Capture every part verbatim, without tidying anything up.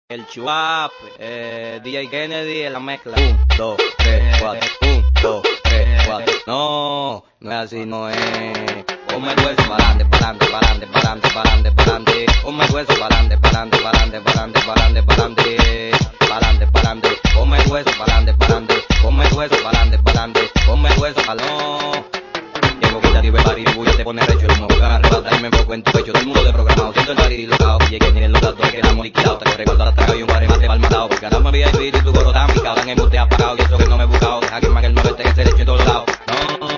El Chuap, eh, D J Kennedy en la mezcla. Un, dos, tres, cuatro. Un, dos, tres, cuatro. No, no es así, no es. Ponme el hueso pa'lante, pa'lante, pa'lante, pa'lante, pa'lante, pa'lante. Ponme el hueso pa'lante, pa'lante, pa'lante, pa'lante, pa'lante, pa'lante. Pa'lante, pa'lante. Ponme el hueso pa'lante, pa'lante. Ponme el hueso pa'lante, pa'lante. Ponme el hueso pa'lante. Llego que ya tive party, mi bulla te pone recho. El humo buscan arrebatar y me enfoco en tu pecho. Todo el mundo de programado, siento el party dislocado. Y llegué, tienen los datos que quedamos liquidados. Te recuerdo la traga y un barre mate pa'l matado. Porque ahora me vi y tu coro tan picado. En el mute apagado y eso que no me he buscado. Deja que más que el nueve que se le eche en todos lados. No,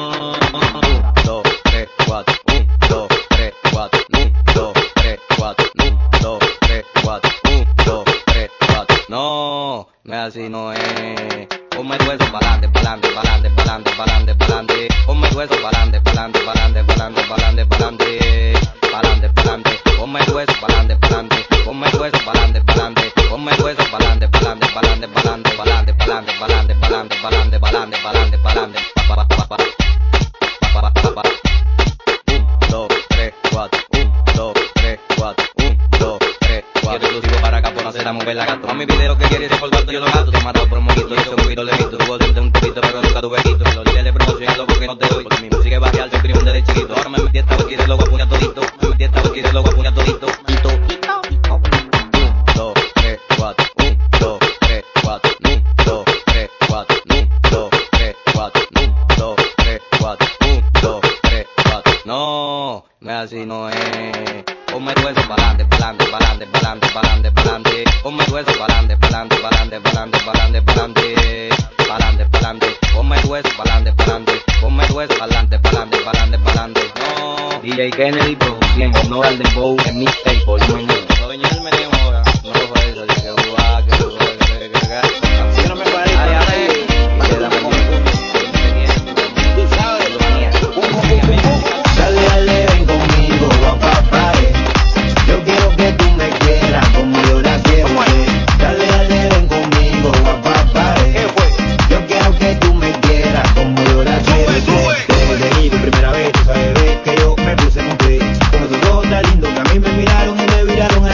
un, dos, tres, cuatro. Un, dos, tres, cuatro. Un, dos, tres, cuatro. Un, dos, tres, cuatro. Un, dos, tres, cuatro. No, no es así, no es. Ponme el hueso pa'lante, pa'lante, pa'lante, pa'lante, pa'lante, pa'lante. Ponme el hueso pa'lante, pa'lante, pa'lante, pa'lante, pa'lante, pa'lante. Pa'lante, pa'lante. Ponme el hueso pa'lante, pa'lante. Ponme el hueso pa'lante, pa'lante. Ponme el hueso pa'lante, pa'lante, pa'lante, pa'lante, pa'lante, pa'lante, pa'lante, pa'lante, pa'lante, pa'lante, pa'lante, pa'lante. Pa pa pa pa. Pa pa pa pa. Un, dos, tres, cuatro. Un, dos, tres, cuatro. Un, dos, tres, cuatro. Yo te sigo para acá por hacer a mover la gato. A mi video que quieres por cuarto yo lo gato. Te he matado por un mojito y eso un poquito le visto. Tuvo de un poquito pero nunca tuve quito. Los líderes le promocionando porque no te doy. Porque mi música es barrial, yo escribo un desde chiquito. Ahora me metí esta vez y de lo voy a puñar todito. Me metí esta vez y de lo voy a puñar todito. Tito, tito, tito. Un, dos, tres, cuatro. Un, dos, tres, cuatro. Un, dos, tres, cuatro. Un, dos, tres, cuatro. Un, dos, tres, cuatro. Un, dos, tres, cuatro. No, no es así, no es. Ponme el hueso pa'lante, pa'lante, pa'lante, pa'lante, pa'lante, pa'lante. Ponme el hueso pa'lante, pa'lante, pa'lante, pa'lante, pa'lante, pa'lante. Pa'lante, pa'lante. Ponme el hueso pa'lante, pa'lante. Ponme el hueso pa'lante, pa'lante, pa'lante, pa'lante. No. D J Kennedy produciendo, no al dembow, en mixtape, volumen uno. Lo venía el meneo ahora, no lo fue eso, así que guau, que guau, que que que que. Así que no me parece. Ay, ay, y quédame con tú sabes, lo manía. Dale, dale, ven conmigo, guapapá. Yo quiero que tú me quieras como yo la quiero. Dale, dale, ven conmigo, guapapá. Yo quiero que tú me quieras como yo la quiero. Desde que por primera vez, tú sabes, ves que yo me puse con fe. Con esos ojos tan lindos que a mí me miraron y me viraron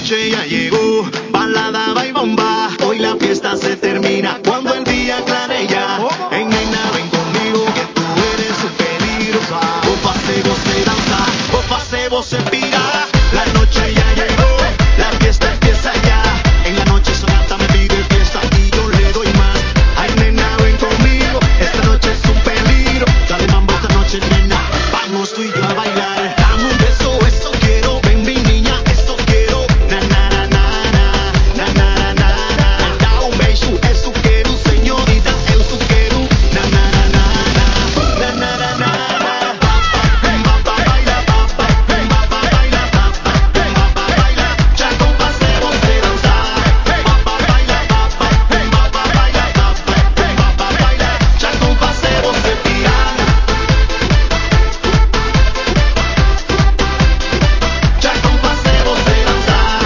noche ya llegó, balada, va y bomba. Hoy la fiesta se termina cuando el día aclare ya. Hey, nena, ven conmigo que tú eres un peligrosa. Vos pasemos de danza, vos pasemos de pira. La noche ya llegó, la fiesta empieza ya. En la noche sonata me pide fiesta y yo le doy más. Ay, nena, ven conmigo, esta noche es un peligro. Dale mambo esta noche, nena, vamos tú y yo a bailar. Dame un beso, eso quiero, ven mi niña, eso quiero. Na na na na na, na na na na. Dá um beijo, eso quiero, señorita, eu só quero. Na na na na na, na na na na. Baila, baila, baila, baila. Já com você você dançar. Baila, baila, baila, baila. Já com você você piar. Já com você você dançar.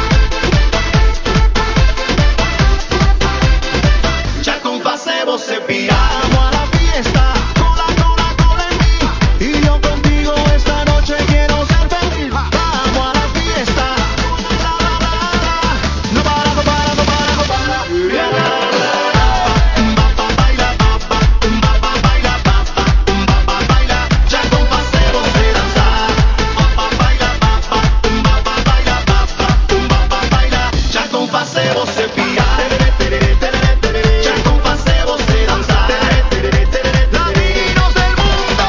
Já com você você piar. Vamos a la fiesta, cola, cola, cola en mí. Y yo contigo esta noche quiero ser feliz. Vamos a la fiesta, la, la, la, la. No para, no para, no para, no para. La, la, la, la. Ba, baila, ba, ba, ba, ba, baila, ba, ba, ba, baila. Já com você você dançar. Ba, baila, ba, ba, ba, ba, baila, ba, ba, ba, baila. Já com você você piar. Já com você você dançar. Latinos del mundo.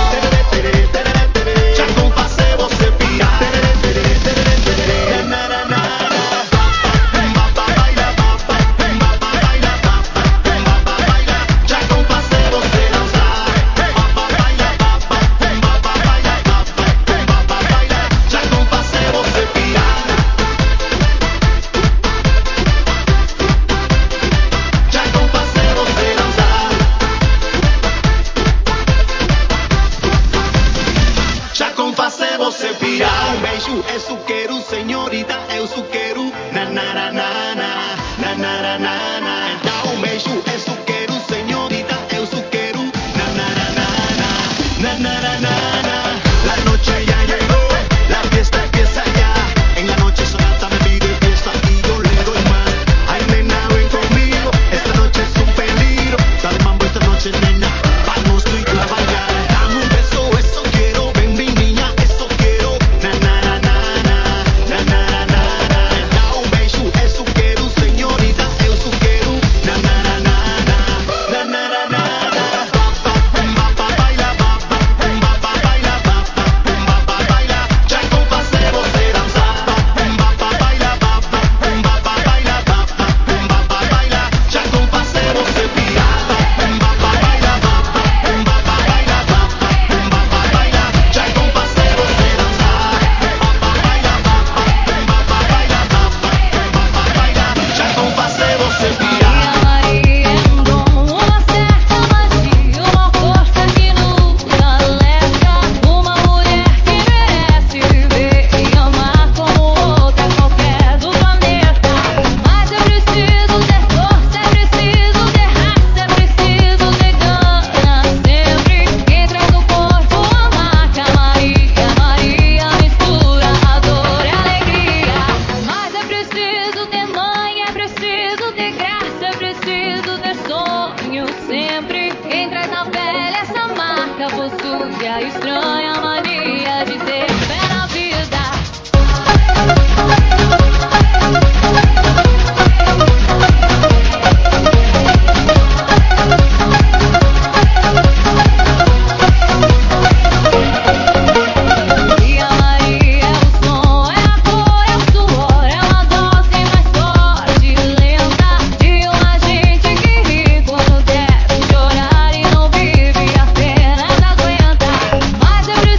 Já com você você piar. Na na na na. Ba, baila, ba, ba, ba, baila, ba, ba, baila. Já com você você dançar. Ba, baila, ba, ba, ba, baila, ba, ba, baila. Já com você você piar. Já com você você dançar. Já com você você pirar. Um beijo, isso quero, senhorita, eu só quero. Na na na na na, na na na na na. Dá um beijo, isso quero, senhorita, eu só quero. Na na na na na, na na na na na. La noche ya llegó, la fiesta empieza ya. En la noche sonata me pide fiesta y yo le doy más. Ay, nena, ven conmigo, esta noche es un peligro. Dale mambo esta noche, nena, vamos tú y yo a bailar. Dame un beso, eso quiero, ven mi niña, eso quiero. Na na na na na, na na na na na. Dá um beijo, eso quiero, señorita, eu só quero. Na na na na na, na na na na na. Ba, ba, baila, ba, ba, ba, baila, ba, ba, baila. Já com você você dançar. Ba, ba, baila, ba, ba, ba, baila, ba, ba, baila. Já com você você piar. Ba, ba, baila, ba, ba, baila, ba, ba, baila. Já com você você dançar. Ba, baila, ba, ba, baila, ba, ba, baila. Já com você você piar. Maria é um dom, uma certa magia, uma força que nos alerta. Uma mulher que merece viver e amar como outra qualquer do planeta. Mas é preciso ter força, é preciso ter raça, é preciso ter gana sempre. Quem traz no corpo a marca Maria, Maria mistura a dor e a alegria. Mas é preciso ter mãe, é preciso ter graça, é preciso ter sonho sempre. Quem traz na pele essa marca possui a estranha mania de ter fé na vida. E a Maria é o som, é a cor, é o suor, é uma dose mais forte e lenta de uma gente que ri quando deve chorar e não vive, apenas aguenta. Mas é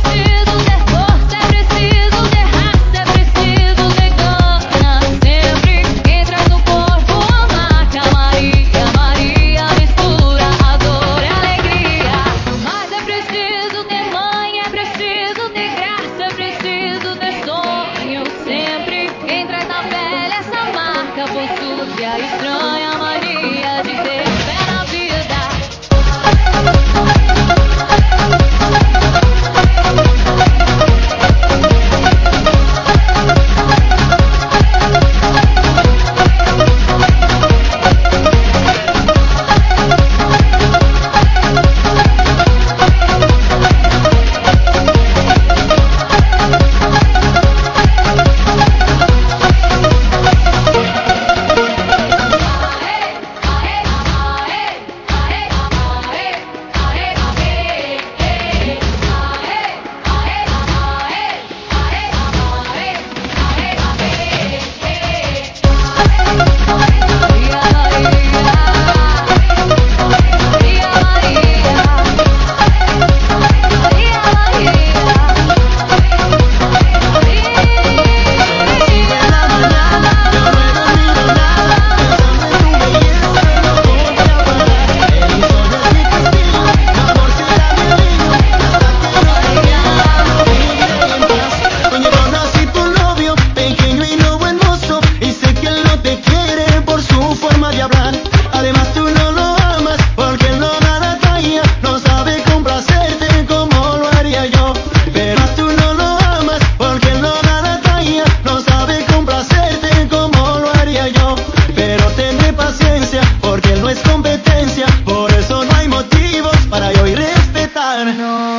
olvidar. No,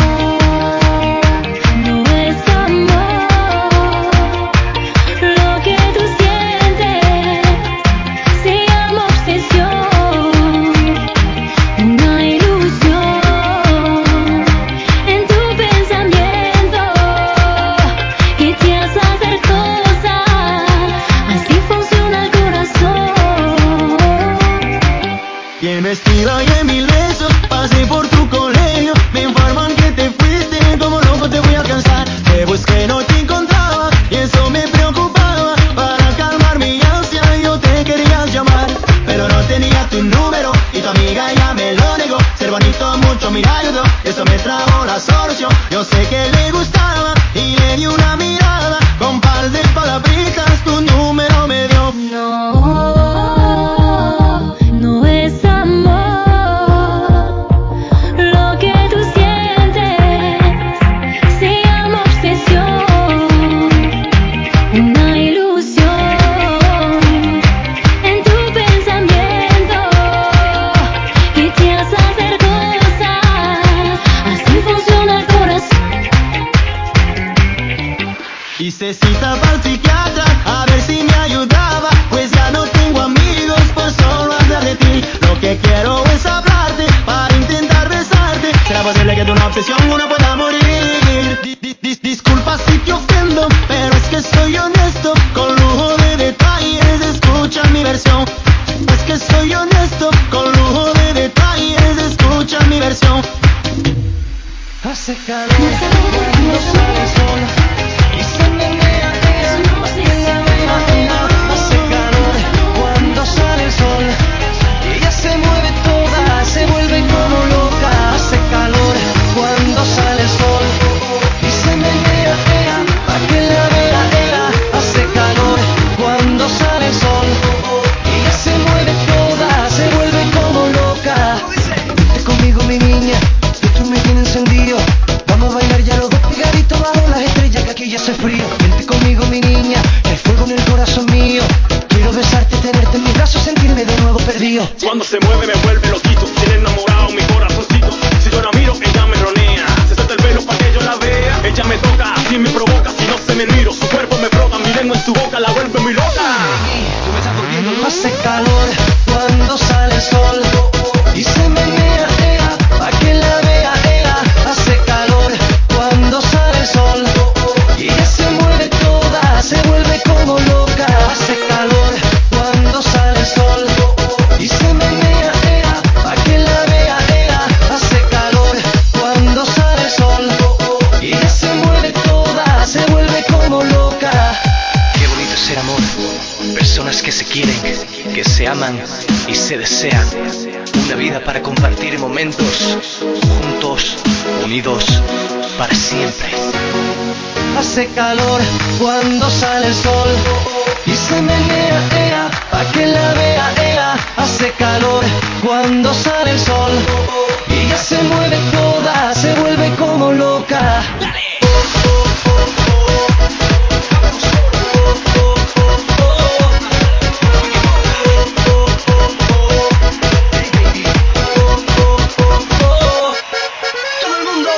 no es amor lo que tú sientes, se llama obsesión, una ilusión en tu pensamiento que te hace hacer cosas, así funciona el corazón. Y en vestido y en mil besos pasé por tu colegio. Me informan que te fuiste, como loco te voy a alcanzar. Te busqué, no te encontraba y eso me preocupaba. Para calmar mi ansia yo te quería llamar, pero no tenía tu número y tu amiga ya me lo negó. Ser bonito mucho me ayudó, eso me trajo la solución. Yo sé que le gustaba y le di una mirada. Con par de palabritas tu número me dio. No, no es amor lo que tú sientes, se llama obsesión, una ilusión en tu pensamiento que te hace hacer cosas, así funciona el corazón. Hice cita para el psiquiatra a ver si me ayudaba, pues ya no tengo amigos por solo hablar de ti. Lo que quiero es hablarte para intentar besarte. ¿Será posible que de una obsesión uno pueda morir? Di- di- dis- disculpa si te ofendo, pero es que soy honesto, con lujo de detalles, escucha mi versión. Es que soy honesto, con lujo de detalles, escucha mi versión. Hace calor cuando sale el sol y se menea, ea, en la vena, hace calor cuando sale el sol y ella se mueve toda, se vuelve como loca. Hace calor cuando sale el sol y se menea, ea, pa' que la vea, ea. Hace calor cuando sale el sol y ella se mueve toda, se vuelve como loca. Vente conmigo mi niña, que tú me tienes encendido. Vamos a bailar ya los dos pegaditos bajo las estrellas, que aquí ya hace frío. Vente conmigo mi niña, que hay fuego en el corazón mío. Quiero besarte, tenerte en mis brazos, sentirme de nuevo perdido. Cuando se mueve me vuelve loquito, tiene enamorado mi corazoncito. Si yo la miro, ella me ronea, se suelta el pelo para que yo la vea. Ella me toca, así me provoca, si no se me miro. Su cuerpo me frota, mi lengua en su boca la vuelve muy loca. Tú me estás volviendo loco. Hace calor cuando sale el sol y se menea, ea, pa' que la vea, ea. Hace calor cuando sale el sol y ella se mueve toda, se vuelve como loca. Hace calor cuando sale el sol y se menea, ea, pa' que la vea, ea. Hace calor cuando sale el sol y ella se mueve toda, se vuelve como loca. Qué bonito es ser amor, personas que se quieren, que se aman y se desean. Una vida para compartir momentos juntos, unidos para siempre. Hace calor cuando sale el sol y se menea, ea, pa' que la vea, ea. Hace calor cuando sale el sol y ella se mueve toda, se vuelve como loca. Todo el mundo.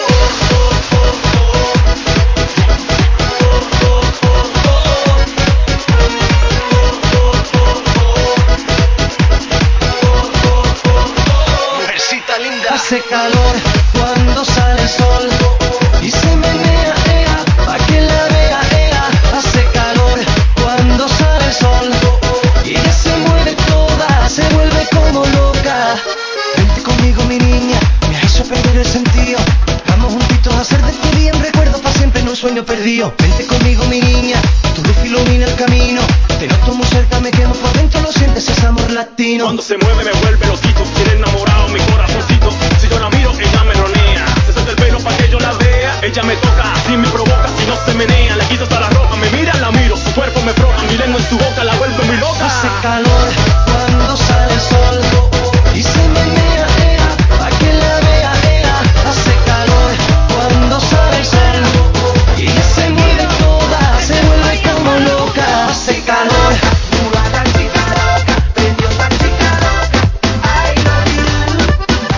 Mujercita linda. Hace calor cuando sale el sol y se menea, ea, pa' que la vea, ea. Hace calor cuando sale el sol y ella se mueve toda, se vuelve como loca. Vente conmigo mi niña, me has hecho perder el sentido. Vamos juntitos a hacer de este día un recuerdo para siempre, en un sueño perdido. Vente conmigo mi niña, tu luz ilumina el camino. Te noto muy cerca, me quemo por dentro, lo sientes, es amor latino. Cuando se mueve me vuelve loquito, tiene enamorado mi corazoncito. Si yo la miro, ella me ronea, se suelta el pelo para que yo la vea. Ella me toca, así me provoca, si no se menea, le quito hasta la ropa. Me mira, la miro, su cuerpo me frota, mi lengua en su boca la vuelve muy loca. Hace calor cuando sale el sol y se menea, ea, pa' que la vea, ea. Hace calor cuando sale el sol y ella se mueve toda, se vuelve como loca. Hace calor. Prendió tan chica loca, ay, la vida.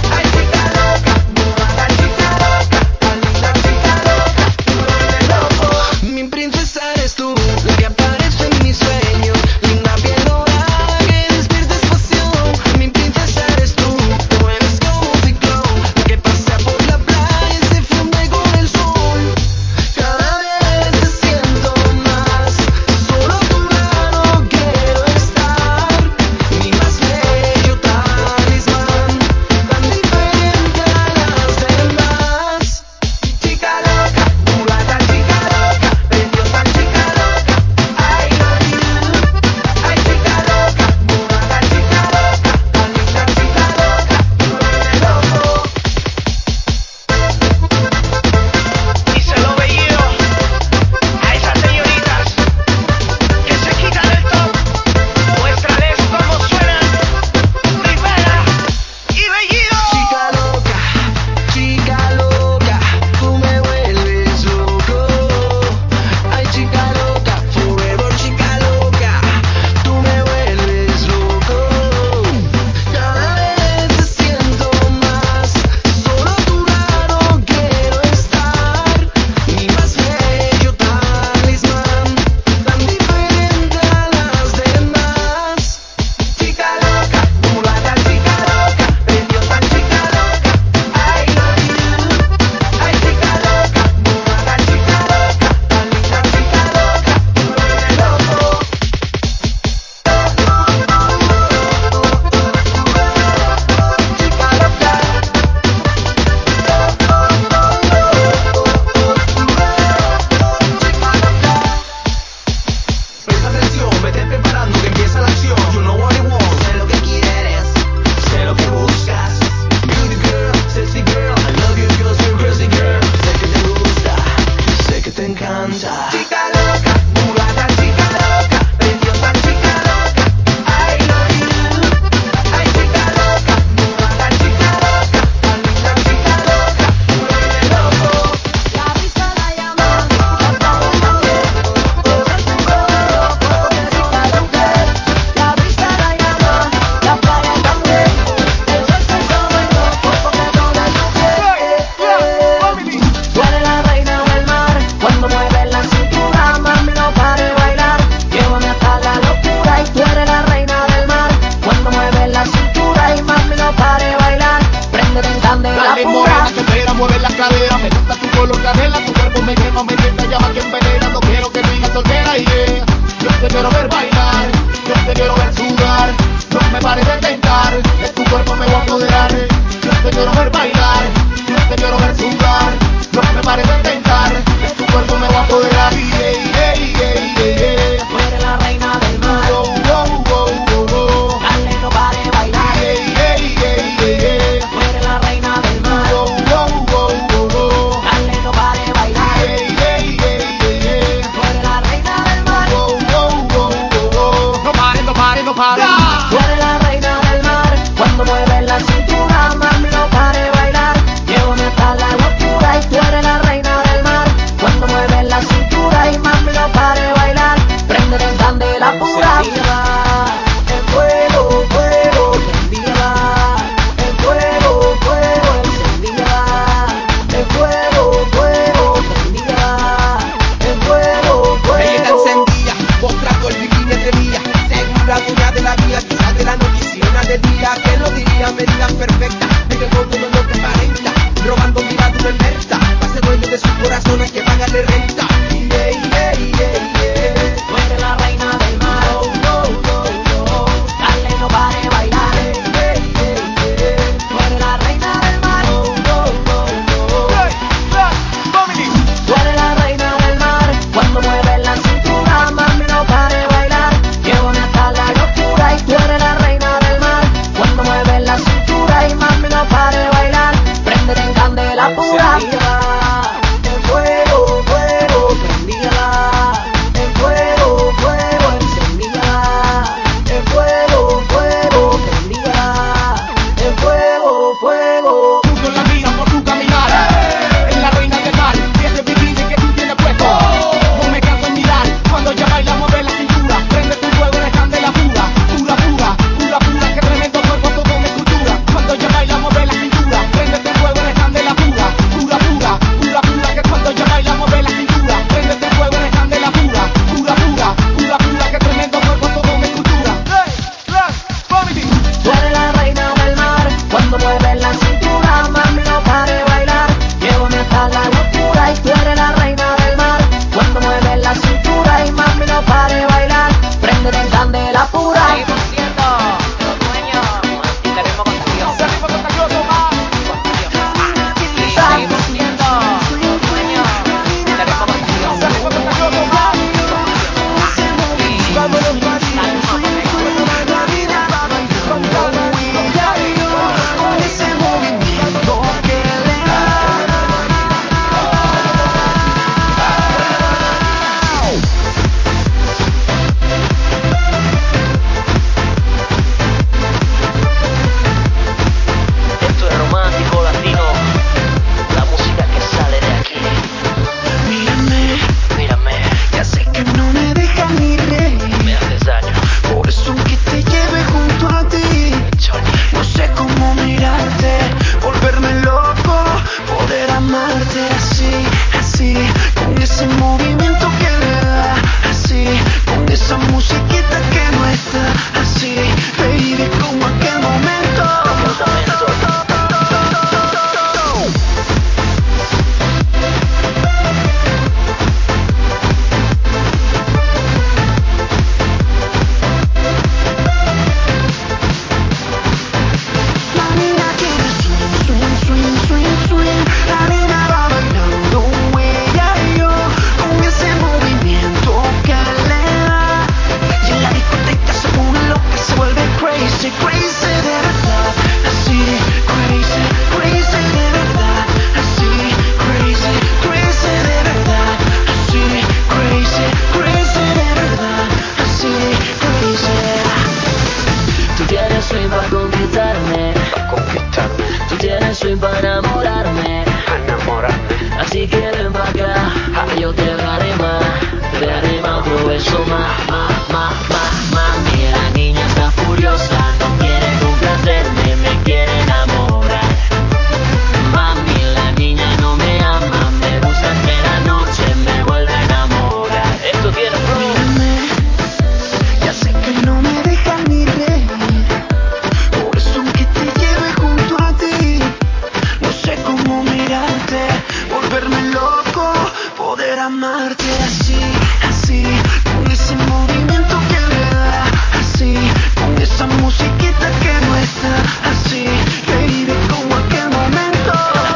amarte así, así, con ese movimiento que me da, así, con esa musiquita que no está, así, baby, como aquel momento.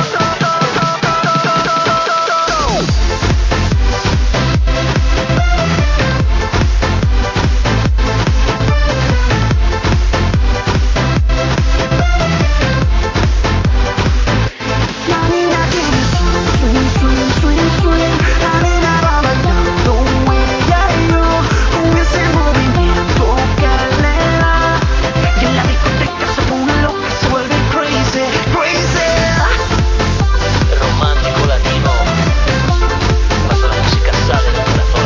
Romántico latino, cuando la música sale del corazón.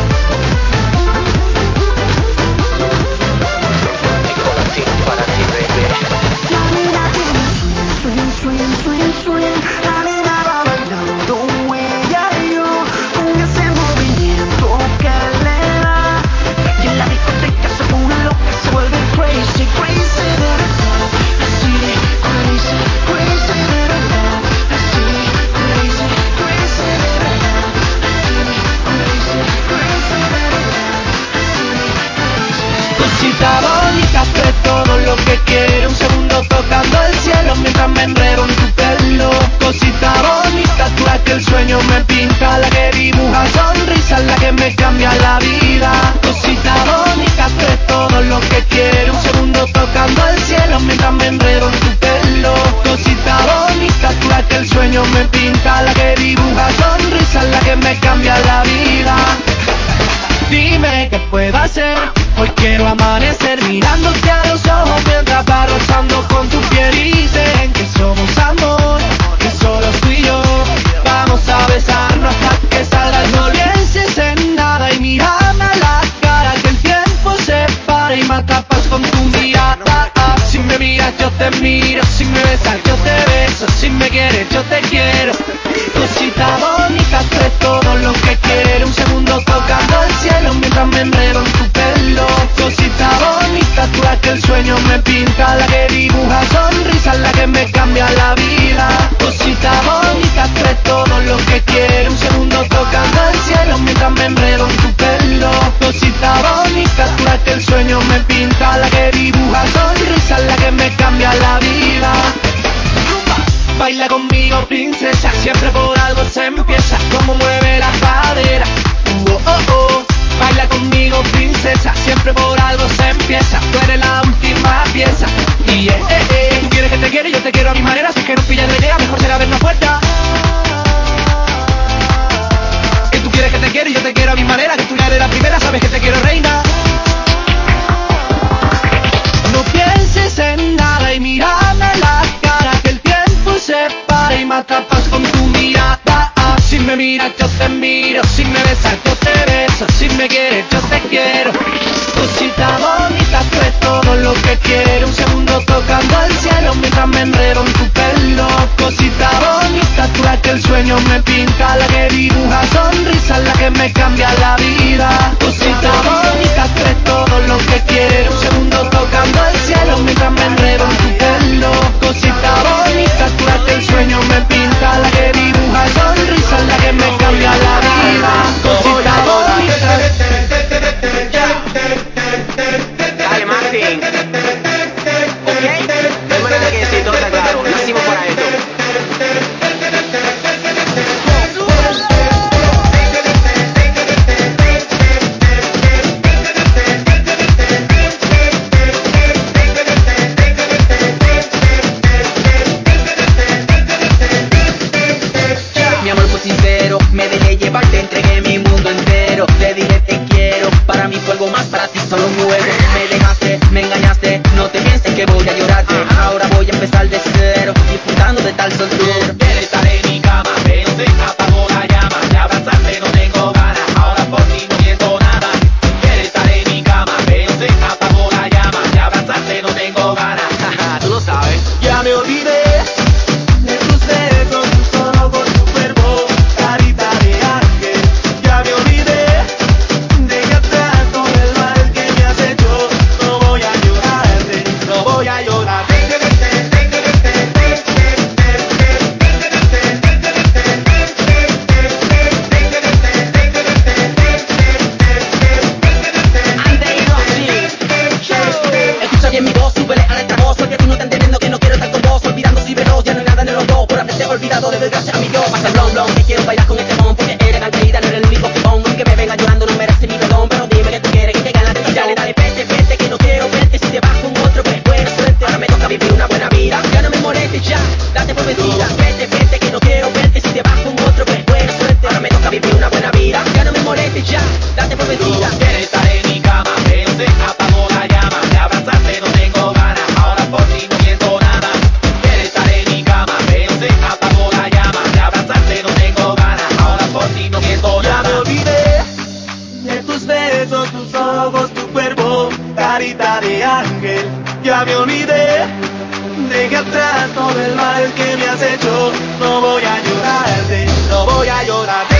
Romántico latino para ti, baby. Swing, swing, swing, swing, la nena va bailando ella y yo, con ese movimiento que le da, y en la discoteca se pone loca, se vuelve crazy, crazy de verdad, así, crazy, crazy de verdad, así, crazy, crazy de verdad, así, crazy, crazy de verdad, así, crazy. Cosita bonita, fue todo lo que quiero, un segundo tocando el cielo mientras me enredo en tu pelo. Cosita bonita, tú la que el sueño me pinta, la que dibuja sonrisas, la que me cambia la vida. Cosita bonita, tú eres todo lo que quiero, un segundo tocando el cielo mientras me enredo en tu pelo. Cosita bonita, tú la que el sueño me pinta, la que dibuja sonrisas, la que me cambia la vida. Dime qué puedo hacer, hoy quiero amanecer mirándote a los ojos mientras va rozando con tu piel y dicen que somos amor, que solo tú y yo vamos a besarnos hasta que salga el sol. Pienses en nada y mírame a la cara, que el tiempo se para y me atrapas con tu mirada. Si me miras yo te miro, si me besas yo te beso, si me quieres yo te quiero. Cosita bonita, tú eres todo lo que quiero, un segundo tocando el cielo mientras me enredo en tu pelo. Cosita bonita, tú la que el sueño me pinta, la que dibuja sonrisas, la que me cambia la vida. Cosita bonita, tú eres todo lo que quiero, un segundo tocando el cielo mientras me enredo en tu pelo. Cosita bonita, tú la que el sueño me pinta, la que dibuja sonrisas, la que me cambia la vida. Baila conmigo, princesa, siempre por algo se empieza, como mueve la cadera. Uh, oh, oh, oh. Baila conmigo, princesa, siempre por algo se empieza, tú eres la última pieza. Y eh, eh, eh. Tú quieres que te quiero y yo te quiero a mi manera, si es que no pillas la idea, mejor será vernos fuerza. Que tú quieres que te quiero y yo te quiero a mi manera, que tú ya eres la primera, sabes que te quiero reina. No pienses en nada y mírame la cara, que el tiempo se para y me atrapas con tu mirada. Si me miras yo te miro, si me besas yo te beso, si me quieres yo te quiero. Cosita bonita, tú eres todo lo que quiero, un segundo tocando el cielo mientras me enredo en tu pelo. Cosita bonita, tú la que el sueño me pinta, la que dibuja sonrisas, la que me cambia la vida. Cosita bonita, tú eres todo lo que quiero, un segundo tocando el cielo mientras me enredo en tu pelo. Cosita bonita, tú la que el sueño me pinta, la que dibuja sonrisas, la que me cambia la vida. Cosita bonita. Dale, Martín. Ok, recuerda que si todo está claro, nacimos para esto. Mi amor fue sincero, me dejé llevar, te entregué mi mundo entero. Te dije te quiero, para mí fue algo más, para ti solo un juego. Me dejaste, me engañaste, no te pienses que voy a llorarte. Ahora voy a empezar de cero, disfrutando de tal soltura. Quiere estar en mi cama, pero se apagó la llama. De abrazarte no tengo ganas, ahora por ti no siento nada. Quiere estar en mi cama, pero se apagó la llama. De abrazarte no tengo ganas. Tú lo sabes. Ya me olvidé de tus besos, tus ojos, tu cuerpo, carita de ángel. Ya me olvidé, deja atrás todo el mal que ya me olvidé. Deja atrás todo el mal que me has hecho. No voy a llorarte, no voy a llorarte.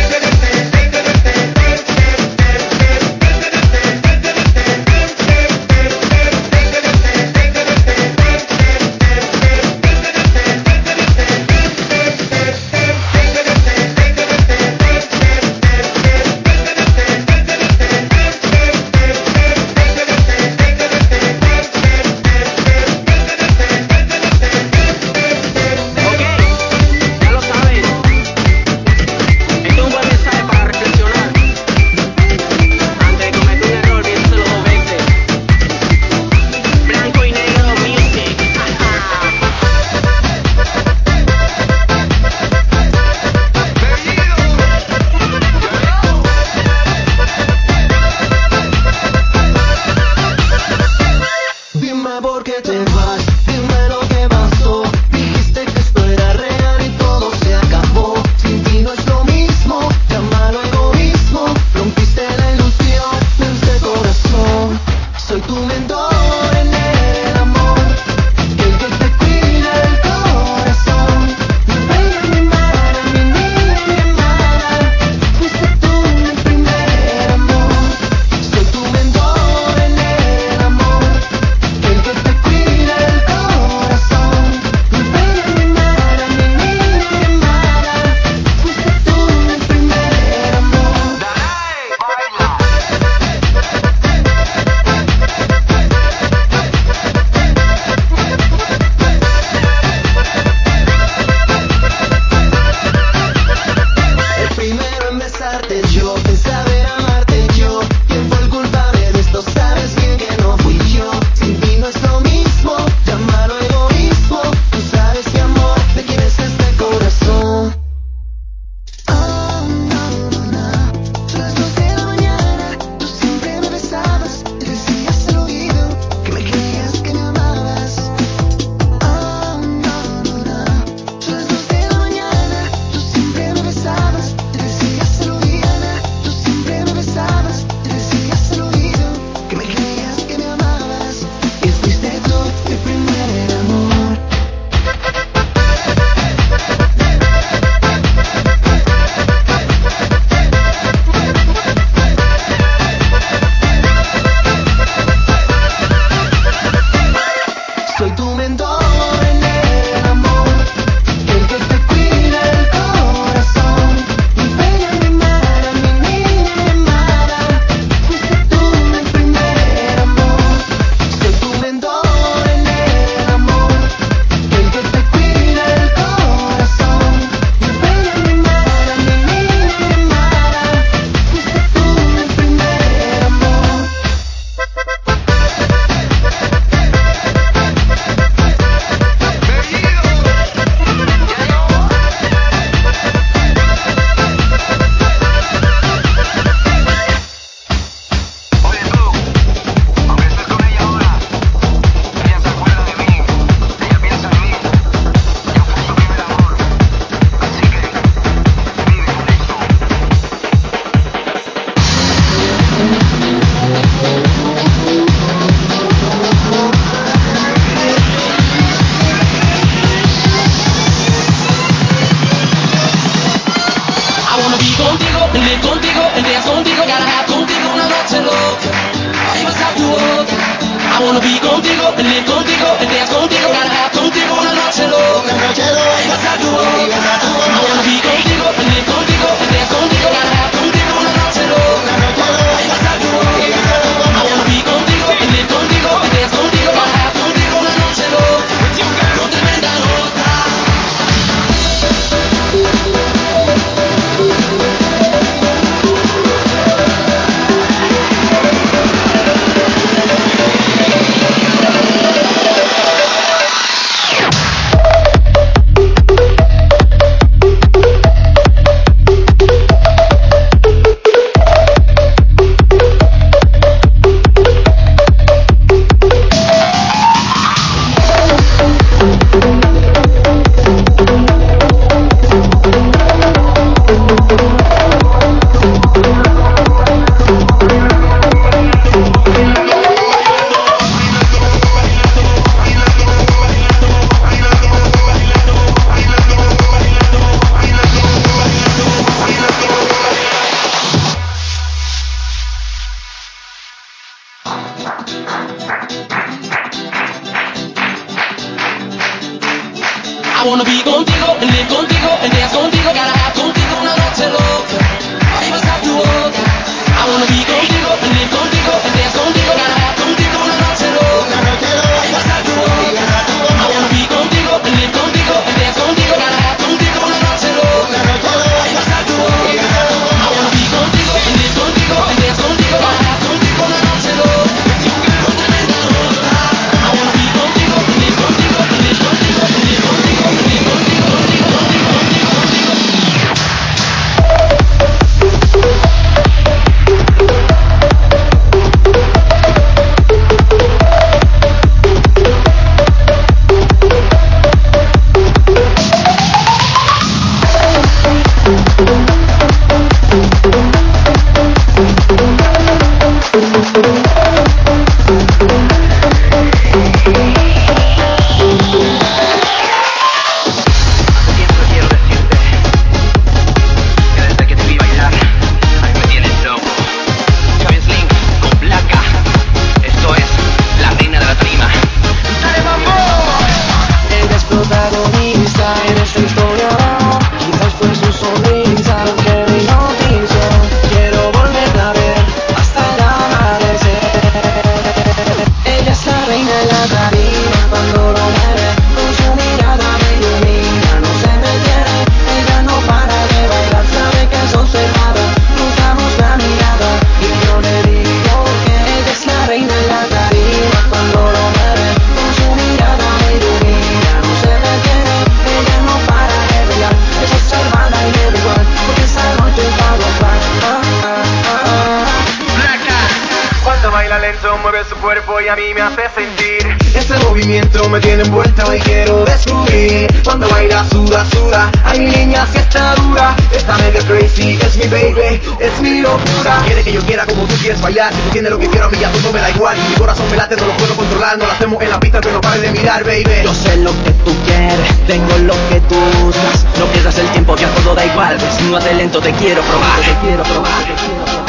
Mueve su cuerpo y a mí me hace sentir. Ese movimiento me tiene envuelto y quiero descubrir. Cuando baila suda, suda. Ay, mi niña si está dura. Está medio crazy, es mi baby, es mi locura. Quiere que yo quiera como tú quieres bailar. Si tú tienes lo que quiero a mí ya todo me da igual. Mi corazón me late, no lo puedo controlar. No lo hacemos en la pista, pero no pares de mirar, baby. Yo sé lo que tú quieres, tengo lo que tú buscas. No pierdas el tiempo, ya todo da igual. Desnúdate lento, te quiero probar, te quiero probar, te quiero probar.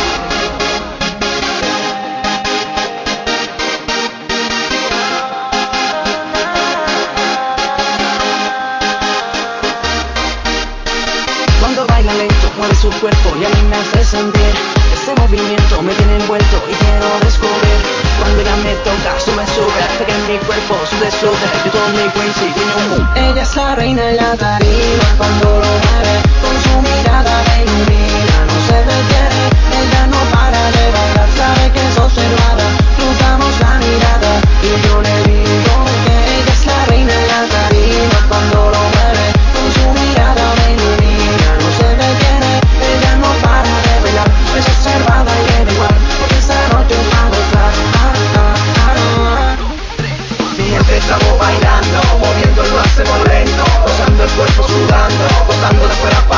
Baila lento, mueve su cuerpo y a mí me hace sentir. Ese movimiento me tiene envuelto y quiero descubrir. Cuando ella me toca, sube, sube, hace que mi cuerpo sube, sube. You told me crazy, when you move. Ella es la reina en la tarima. Cuando lo mueve, con su mirada me ilumina. No se detiene, ella no para de bailar. Sabe que es observada, cruzamos la mirada y yo le digo que ella es la reina en la tarima. Cuando lo mueve, con su mirada me ilumina. No se detiene, ella no para de bailar. Es observada y le da igual, porque esta noche va a gozar. Ah, ah, ah, ah. Mi gente estamos bailando, moviendo lo hacemos lento, gozando el cuerpo sudando, gozando de fuera para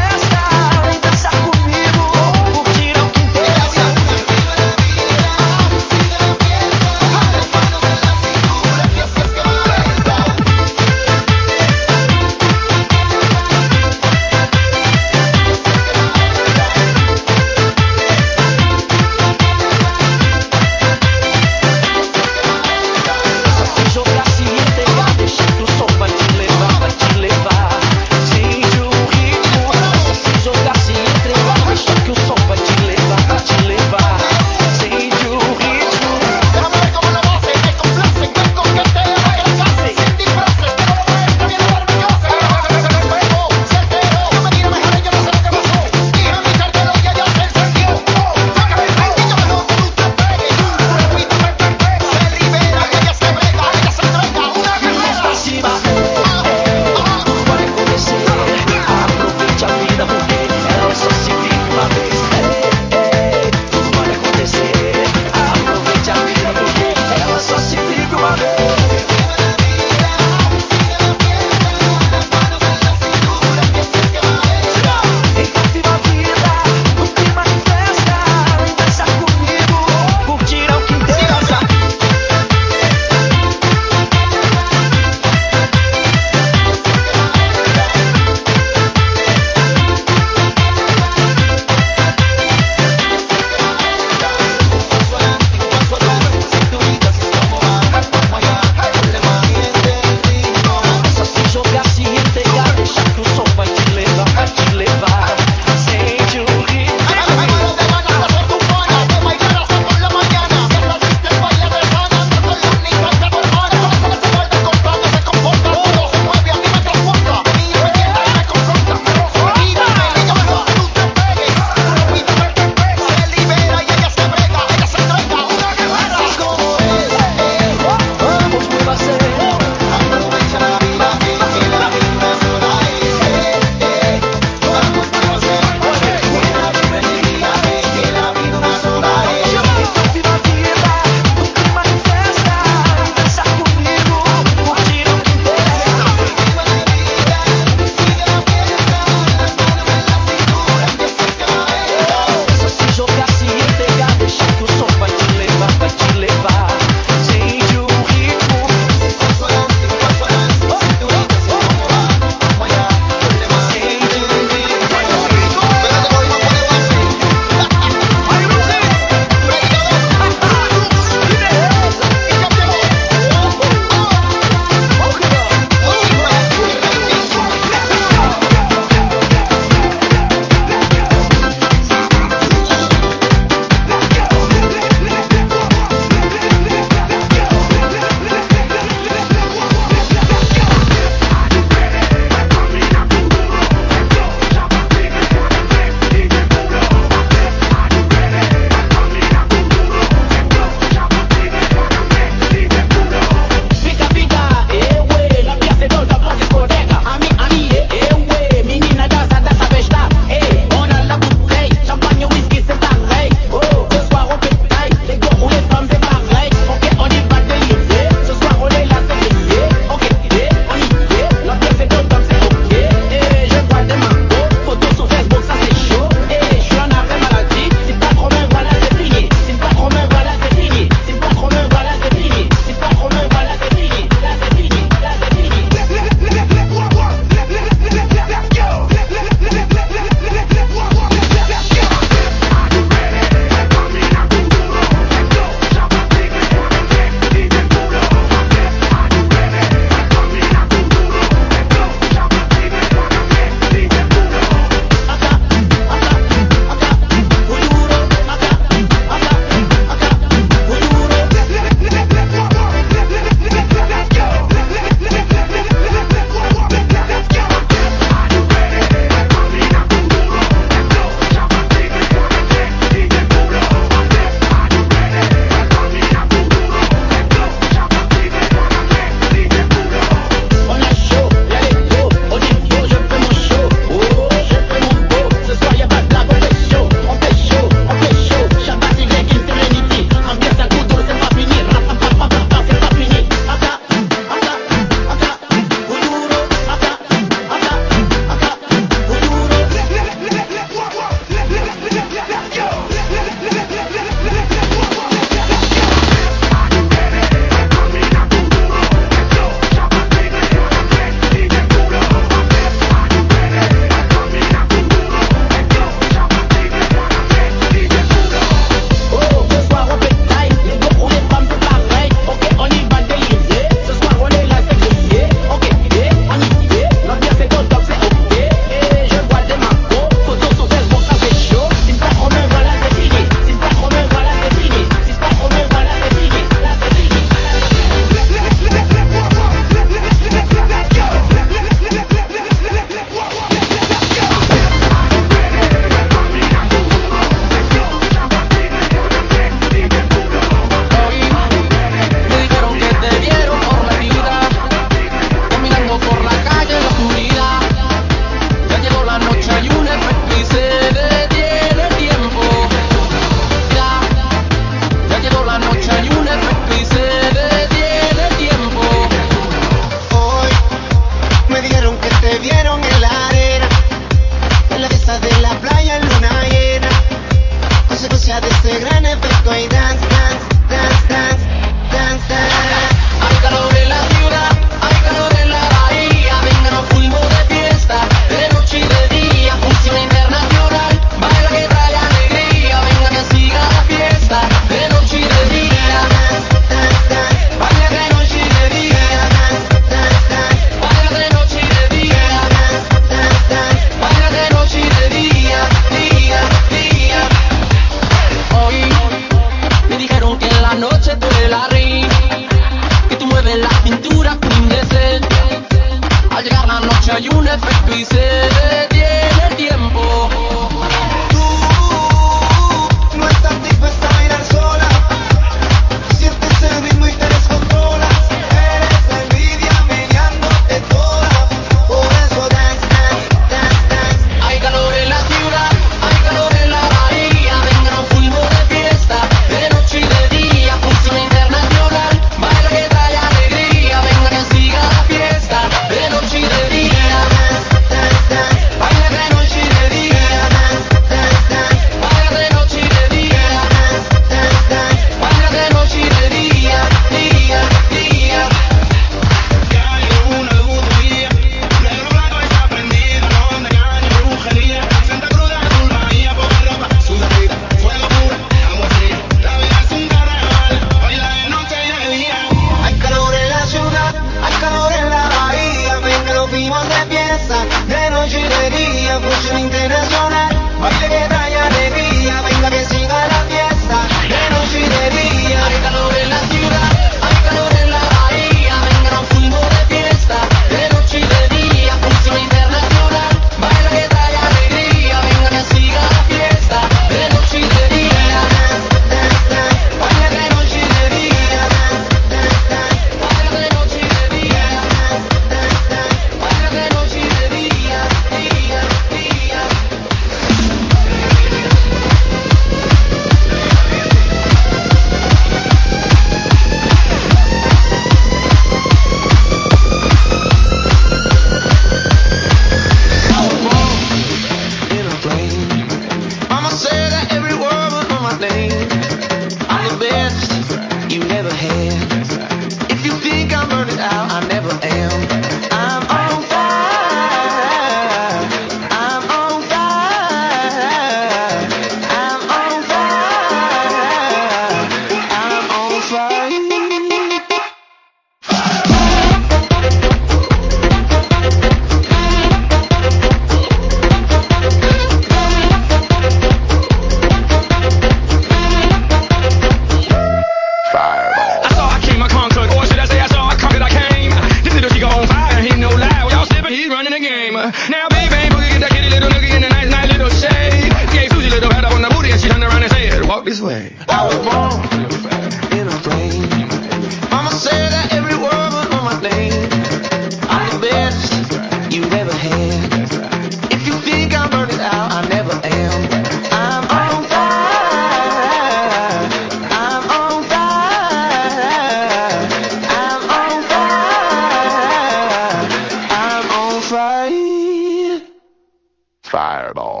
this way. I was born in a plane. Mama said that every word was on my name. I'm the best you've ever had. If you think I'm burning out, I never am. I'm on fire. I'm on fire. I'm on fire. I'm on fire. Fireball.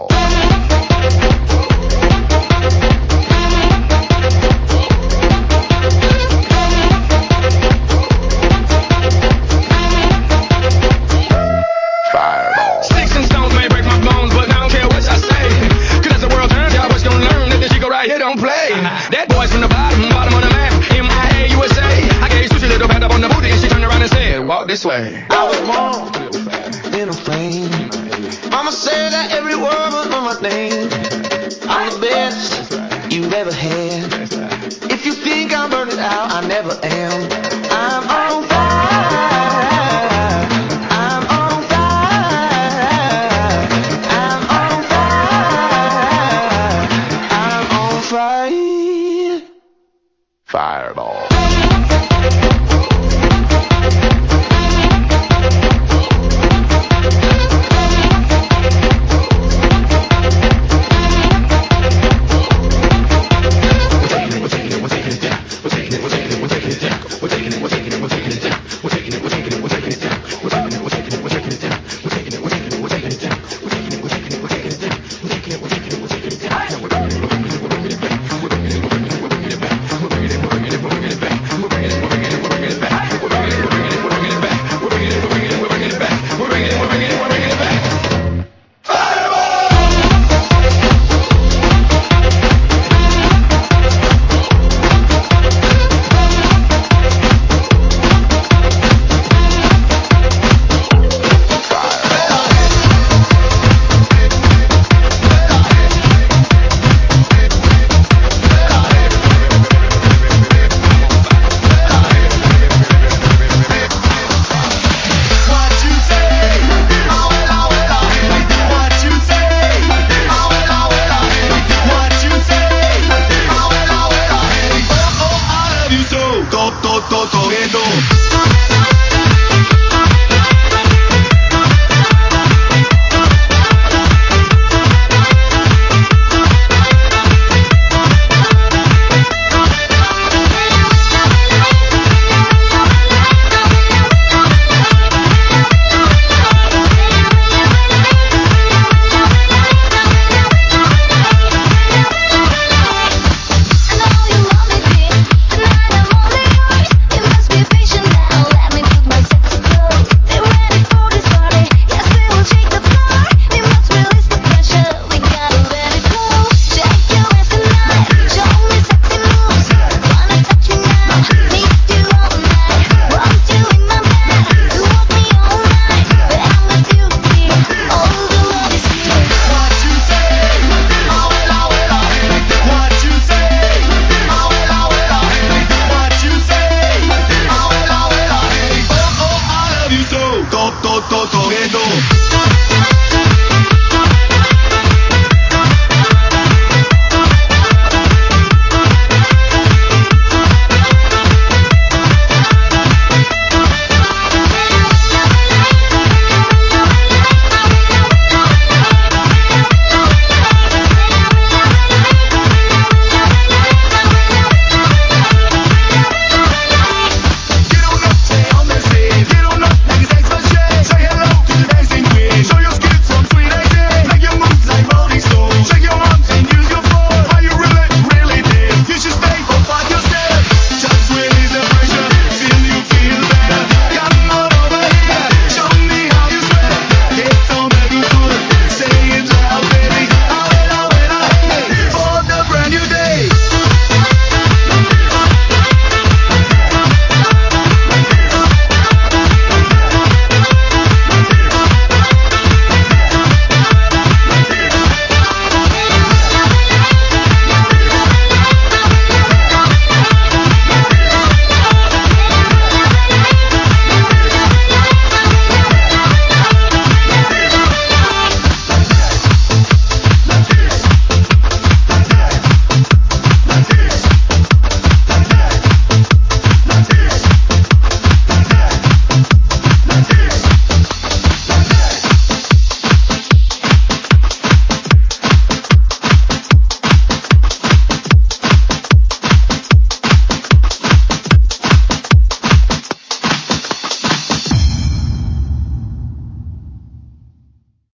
Sticks and stones may break my bones, but I don't care what I say. Cause as the world turns, y'all was gonna learn that this Chico right here don't play. That boy's from the bottom, bottom of the map, M I A U S A. I gave Sushi a little pat up on the booty and she turned around and said, walk this way. I was born in a plane. Mama said that every word was on my name. I'm the best you've ever had. If you think I'm burning out, I never am.